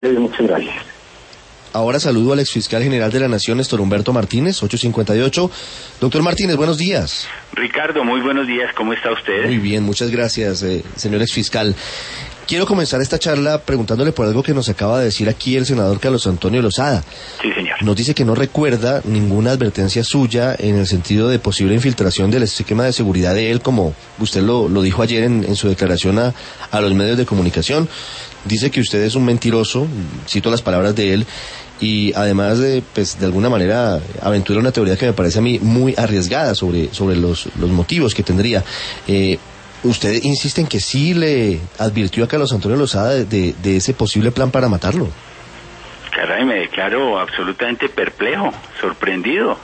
Muchas gracias. Ahora saludo al exfiscal general de la Nación, Néstor Humberto Martínez, 858. Doctor Martínez, buenos días. Ricardo, muy buenos días, ¿cómo está usted? Muy bien, muchas gracias, señor exfiscal. Quiero comenzar esta charla preguntándole por algo que nos acaba de decir aquí el senador Carlos Antonio Lozada. Sí, señor. Nos dice que no recuerda ninguna advertencia suya en el sentido de posible infiltración del esquema de seguridad de él, como usted lo dijo ayer en su declaración a los medios de comunicación. Dice que usted es un mentiroso, cito las palabras de él, y además de alguna manera aventura una teoría que me parece a mí muy arriesgada sobre los motivos que tendría. Usted insiste en que sí le advirtió a Carlos Antonio Lozada de ese posible plan para matarlo. Caray, me declaro absolutamente perplejo, sorprendido.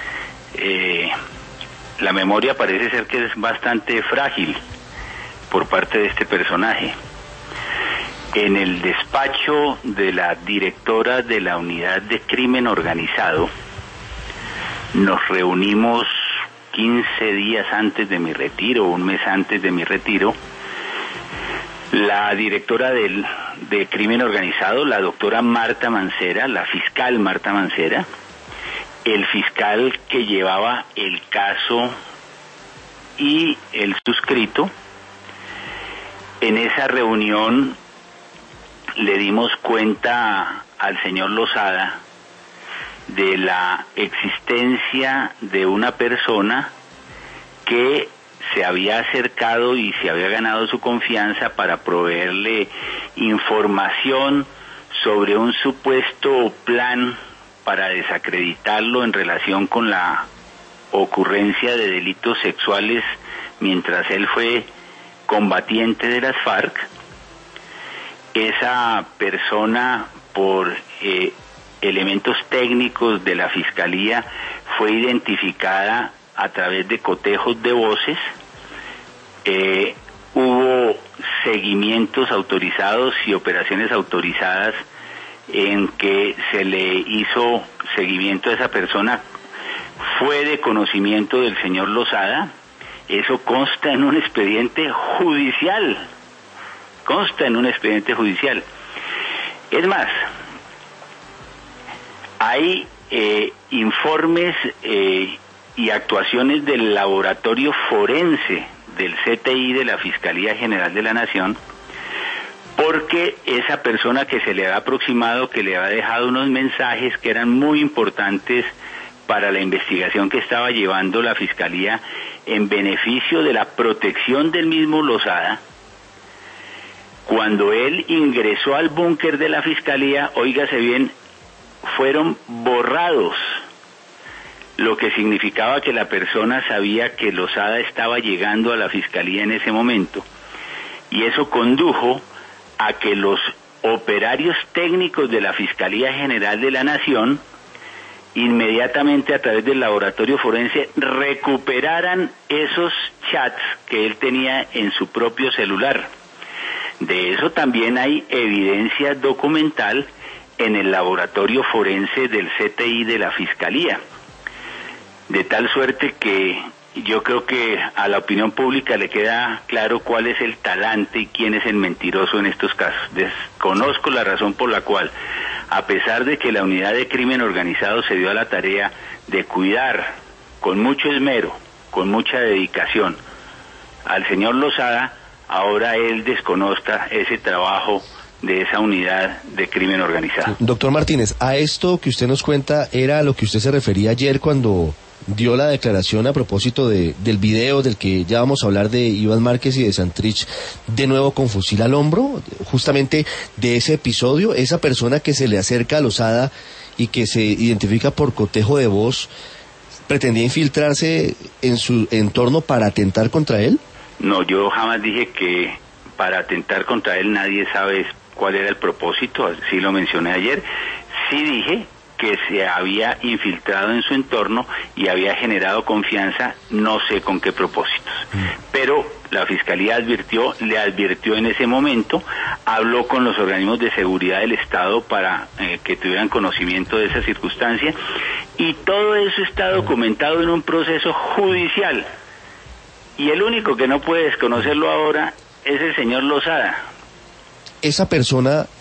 La memoria parece ser que es bastante frágil por parte de este personaje. En el despacho de la directora de la Unidad de Crimen Organizado, nos reunimos 15 días antes de mi retiro, un mes antes de mi retiro. La directora de Crimen Organizado, la doctora Marta Mancera, la fiscal Marta Mancera, el fiscal que llevaba el caso y el suscrito. En esa reunión le dimos cuenta al señor Lozada de la existencia de una persona que se había acercado y se había ganado su confianza para proveerle información sobre un supuesto plan para desacreditarlo en relación con la ocurrencia de delitos sexuales mientras él fue combatiente de las FARC. Esa persona, por elementos técnicos de la Fiscalía, fue identificada a través de cotejos de voces. Hubo seguimientos autorizados y operaciones autorizadas en que se le hizo seguimiento a esa persona. Fue de conocimiento del señor Lozada. Eso consta en un expediente judicial. Es más, hay informes y actuaciones del laboratorio forense del CTI de la Fiscalía General de la Nación, porque esa persona que se le había aproximado, que le había dejado unos mensajes que eran muy importantes para la investigación que estaba llevando la Fiscalía en beneficio de la protección del mismo Lozada, cuando él ingresó al búnker de la Fiscalía, óigase bien, fueron borrados, lo que significaba que la persona sabía que Lozada estaba llegando a la Fiscalía en ese momento, y eso condujo a que los operarios técnicos de la Fiscalía General de la Nación, inmediatamente a través del laboratorio forense, recuperaran esos chats que él tenía en su propio celular. De eso también hay evidencia documental en el laboratorio forense del CTI de la Fiscalía. De tal suerte que yo creo que a la opinión pública le queda claro cuál es el talante y quién es el mentiroso en estos casos. Desconozco la razón por la cual, a pesar de que la Unidad de Crimen Organizado se dio a la tarea de cuidar con mucho esmero, con mucha dedicación al señor Lozada, ahora él desconozca ese trabajo de esa unidad de crimen organizado. Doctor Martínez, a esto que usted nos cuenta era a lo que usted se refería ayer cuando dio la declaración a propósito del video del que ya vamos a hablar, de Iván Márquez y de Santrich, de nuevo con fusil al hombro, justamente de ese episodio, esa persona que se le acerca a Lozada y que se identifica por cotejo de voz, ¿pretendía infiltrarse en su entorno para atentar contra él? No, yo jamás dije que para atentar contra él. Nadie sabe cuál era el propósito, así lo mencioné ayer. Sí dije que se había infiltrado en su entorno y había generado confianza, no sé con qué propósitos. Pero la Fiscalía le advirtió en ese momento, habló con los organismos de seguridad del Estado para que tuvieran conocimiento de esa circunstancia, y todo eso está documentado en un proceso judicial. Y el único que no puede desconocerlo ahora es el señor Lozada. Esa persona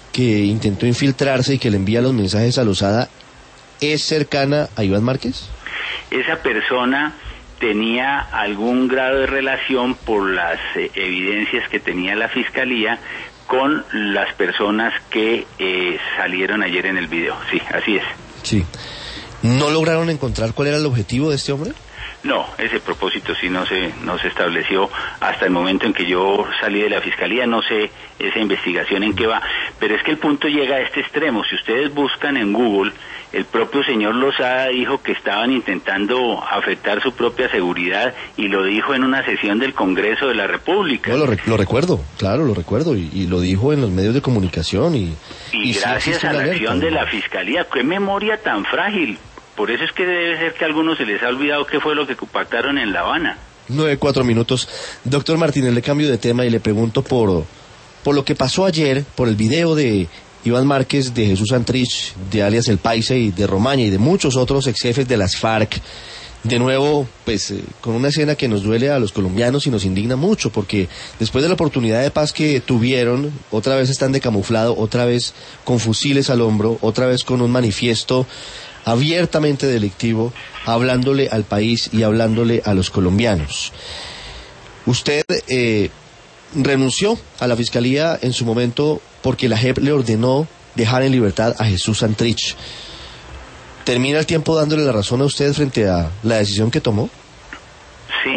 que intentó infiltrarse y que le envía los mensajes a Lozada es cercana a Iván Márquez? Esa persona tenía algún grado de relación por las evidencias que tenía la Fiscalía con las personas que salieron ayer en el video. Sí, así es. Sí. ¿No lograron encontrar cuál era el objetivo de este hombre? No, ese propósito sí no se estableció hasta el momento en que yo salí de la Fiscalía. No sé esa investigación en qué va, pero es que el punto llega a este extremo. Si ustedes buscan en Google, el propio señor Lozada dijo que estaban intentando afectar su propia seguridad y lo dijo en una sesión del Congreso de la República. No, lo recuerdo, claro, lo recuerdo, y lo dijo en los medios de comunicación. Y gracias a la acción de la Fiscalía. ¡Qué memoria tan frágil! Por eso es que debe ser que a algunos se les ha olvidado qué fue lo que pactaron en La Habana. 9:04. Doctor Martínez, le cambio de tema y le pregunto por lo que pasó ayer, por el video de Iván Márquez, de Jesús Santrich, de alias El Paisa y de Romaña y de muchos otros ex jefes de las FARC. De nuevo, pues, con una escena que nos duele a los colombianos y nos indigna mucho, porque después de la oportunidad de paz que tuvieron, otra vez están de camuflado, otra vez con fusiles al hombro, otra vez con un manifiesto abiertamente delictivo, hablándole al país y hablándole a los colombianos. Usted renunció a la Fiscalía en su momento porque la JEP le ordenó dejar en libertad a Jesús Santrich. ¿Termina el tiempo dándole la razón a usted frente a la decisión que tomó? Sí,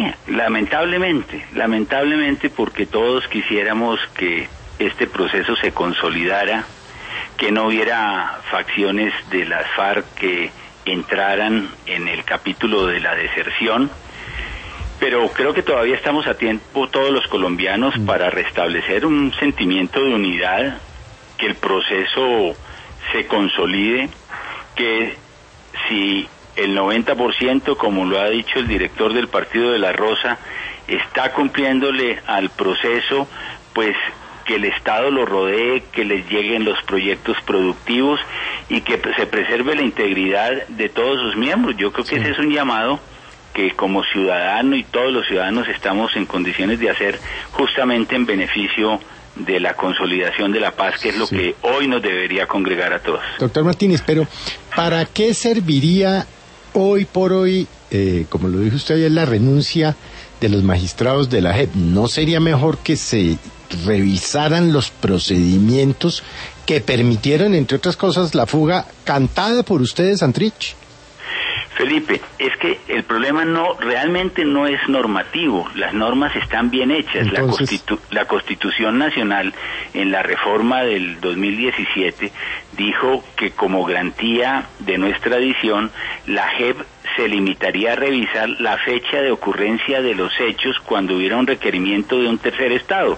lamentablemente porque todos quisiéramos que este proceso se consolidara, que no hubiera facciones de las FARC que entraran en el capítulo de la deserción, pero creo que todavía estamos a tiempo todos los colombianos para restablecer un sentimiento de unidad, que el proceso se consolide, que si el 90%, como lo ha dicho el director del Partido de la Rosa, está cumpliéndole al proceso, pues que el Estado lo rodee, que les lleguen los proyectos productivos y que se preserve la integridad de todos sus miembros. Yo creo que ese es un llamado que como ciudadano y todos los ciudadanos estamos en condiciones de hacer justamente en beneficio de la consolidación de la paz, que es lo que hoy nos debería congregar a todos. Doctor Martínez, pero ¿para qué serviría hoy por hoy, como lo dijo usted ayer, la renuncia de los magistrados de la JEP? ¿No sería mejor que se revisaran los procedimientos que permitieron, entre otras cosas, la fuga cantada por ustedes, Santrich? Felipe, es que el problema realmente no es normativo, las normas están bien hechas. Entonces, la Constitución Nacional en la reforma del 2017 dijo que como garantía de nuestra adición, la JEP se limitaría a revisar la fecha de ocurrencia de los hechos cuando hubiera un requerimiento de un tercer estado.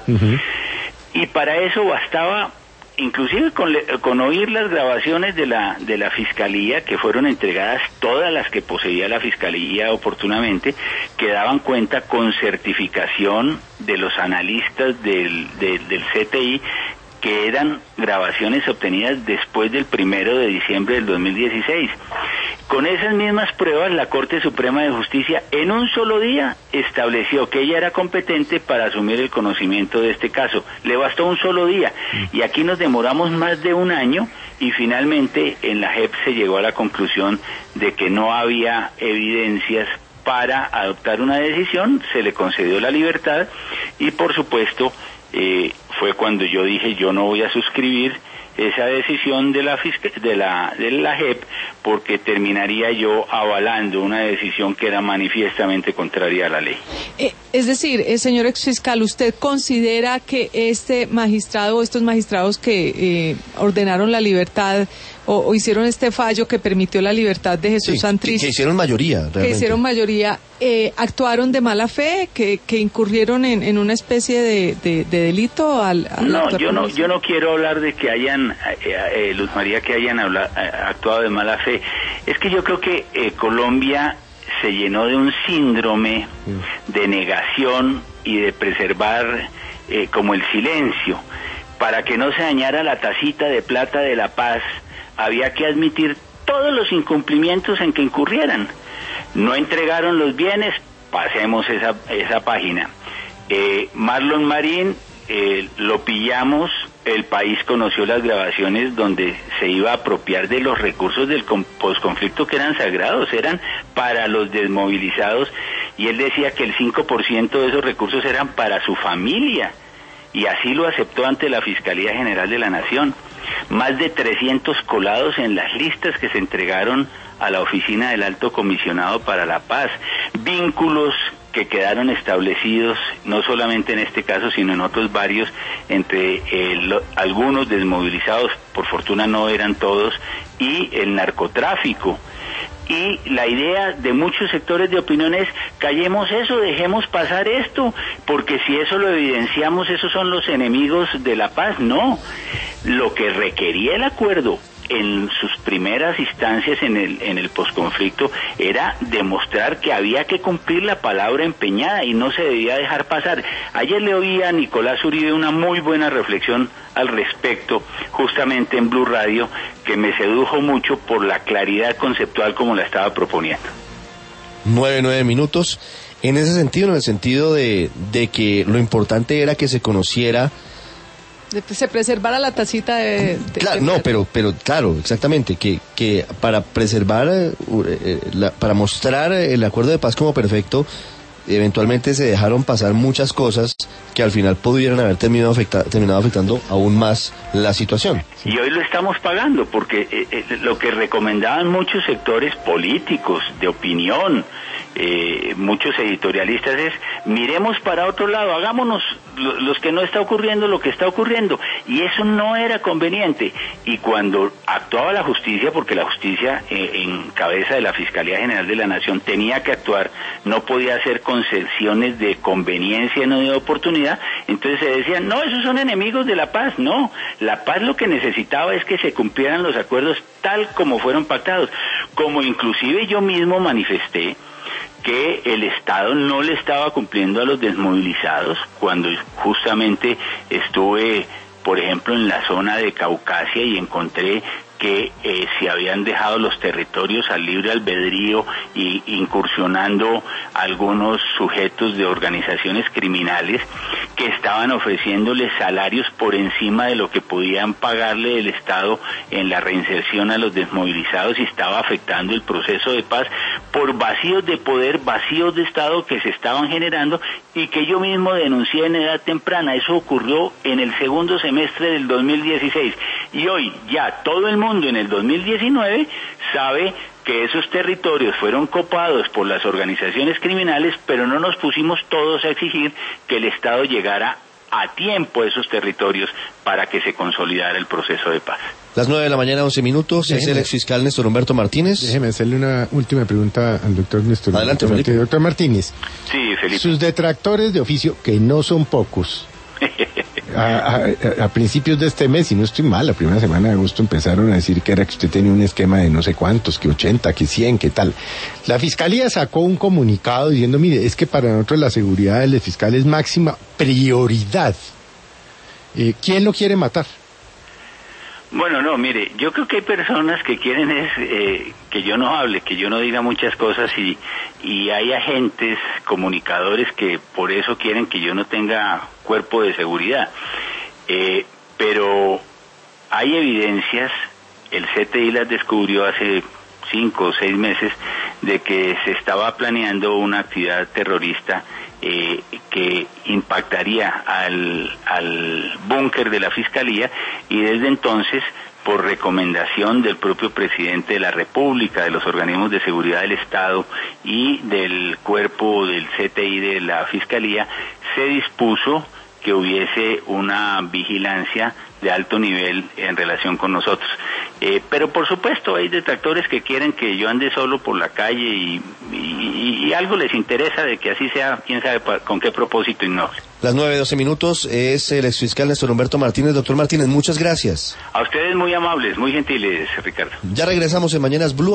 Y para eso bastaba, inclusive con oír las grabaciones de la Fiscalía, que fueron entregadas todas las que poseía la Fiscalía oportunamente, que daban cuenta con certificación de los analistas del CTI, que eran grabaciones obtenidas después del 1 de diciembre del 2016. Con esas mismas pruebas, la Corte Suprema de Justicia en un solo día estableció que ella era competente para asumir el conocimiento de este caso. Le bastó un solo día, y aquí nos demoramos más de un año, y finalmente en la JEP se llegó a la conclusión de que no había evidencias para adoptar una decisión, se le concedió la libertad, y por supuesto fue cuando yo dije yo no voy a suscribir esa decisión de la JEP, porque terminaría yo avalando una decisión que era manifiestamente contraria a la ley. Es decir, señor exfiscal, ¿usted considera que este magistrado o estos magistrados que ordenaron la libertad o hicieron este fallo que permitió la libertad de Jesús Santrich, que hicieron mayoría, realmente, que hicieron mayoría, actuaron de mala fe, que incurrieron en una especie de delito yo no quiero hablar de que hayan Luz María, que hayan actuado de mala fe. Es que yo creo que Colombia se llenó de un síndrome de negación y de preservar como el silencio. Para que no se dañara la tacita de plata de la paz, había que admitir todos los incumplimientos en que incurrieran. No entregaron los bienes, pasemos esa página. Marlon Marín lo pillamos el país conoció las grabaciones donde se iba a apropiar de los recursos del posconflicto que eran sagrados, eran para los desmovilizados, y él decía que el 5% de esos recursos eran para su familia, y así lo aceptó ante la Fiscalía General de la Nación. Más de 300 colados en las listas que se entregaron a la oficina del Alto Comisionado para la Paz, vínculos que quedaron establecidos, no solamente en este caso, sino en otros varios, entre algunos desmovilizados, por fortuna no eran todos, y el narcotráfico. Y la idea de muchos sectores de opinión es, callemos eso, dejemos pasar esto, porque si eso lo evidenciamos, esos son los enemigos de la paz. No, lo que requería el acuerdo en sus primeras instancias en el posconflicto era demostrar que había que cumplir la palabra empeñada y no se debía dejar pasar. Ayer le oí a Nicolás Uribe una muy buena reflexión al respecto, justamente en Blue Radio, que me sedujo mucho por la claridad conceptual como la estaba proponiendo. 9 minutos. En ese sentido, en el sentido de que lo importante era que se conociera, se preservara la tacita claro, no, pero claro, exactamente, que para preservar, para mostrar el acuerdo de paz como perfecto, eventualmente se dejaron pasar muchas cosas que al final pudieran haber terminado afectando aún más la situación. Y hoy lo estamos pagando, porque lo que recomendaban muchos sectores políticos, de opinión, muchos editorialistas es, miremos para otro lado, hagámonos los que no está ocurriendo lo que está ocurriendo, y eso no era conveniente. Y cuando actuaba la justicia, porque la justicia en cabeza de la Fiscalía General de la Nación tenía que actuar, no podía hacer concesiones de conveniencia no de oportunidad, entonces se decían, no, esos son enemigos de la paz. No, la paz lo que necesitaba es que se cumplieran los acuerdos tal como fueron pactados, como inclusive yo mismo manifesté que el Estado no le estaba cumpliendo a los desmovilizados cuando justamente estuve, por ejemplo, en la zona de Caucasia y encontré que se habían dejado los territorios al libre albedrío y incursionando algunos sujetos de organizaciones criminales que estaban ofreciéndoles salarios por encima de lo que podían pagarle el Estado en la reinserción a los desmovilizados, y estaba afectando el proceso de paz por vacíos de poder, vacíos de Estado que se estaban generando y que yo mismo denuncié en edad temprana. Eso ocurrió en el segundo semestre del 2016 y hoy ya todo el mundo en el 2019 sabe que esos territorios fueron copados por las organizaciones criminales, pero no nos pusimos todos a exigir que el Estado llegara a tiempo a esos territorios para que se consolidara el proceso de paz. Las 9:11 a.m, es el exfiscal Néstor Humberto Martínez. Déjeme hacerle una última pregunta al doctor Néstor. Adelante, Felipe. Doctor Martínez. Sí, Felipe. Sus detractores de oficio, que no son pocos, a principios de este mes, si no estoy mal, la primera semana de agosto empezaron a decir que usted tenía un esquema de no sé cuántos, que 80, que 100, que tal. La Fiscalía sacó un comunicado diciendo, mire, es que para nosotros la seguridad del fiscal es máxima prioridad. ¿Quién lo quiere matar? Bueno, no, mire, yo creo que hay personas que quieren que yo no hable, que yo no diga muchas cosas, y hay agentes, comunicadores que por eso quieren que yo no tenga cuerpo de seguridad. Pero hay evidencias, el CTI las descubrió hace 5 o 6 meses, de que se estaba planeando una actividad terrorista que impactaría al búnker de la Fiscalía, y desde entonces, por recomendación del propio presidente de la República, de los organismos de seguridad del Estado y del cuerpo del CTI de la Fiscalía, se dispuso que hubiese una vigilancia de alto nivel en relación con nosotros. Pero por supuesto hay detractores que quieren que yo ande solo por la calle y algo les interesa de que así sea, quién sabe con qué propósito innoble. Las 9:12 a.m, es el exfiscal Néstor Humberto Martínez. Doctor Martínez, muchas gracias. A ustedes muy amables, muy gentiles, Ricardo. Ya regresamos en Mañanas Blue.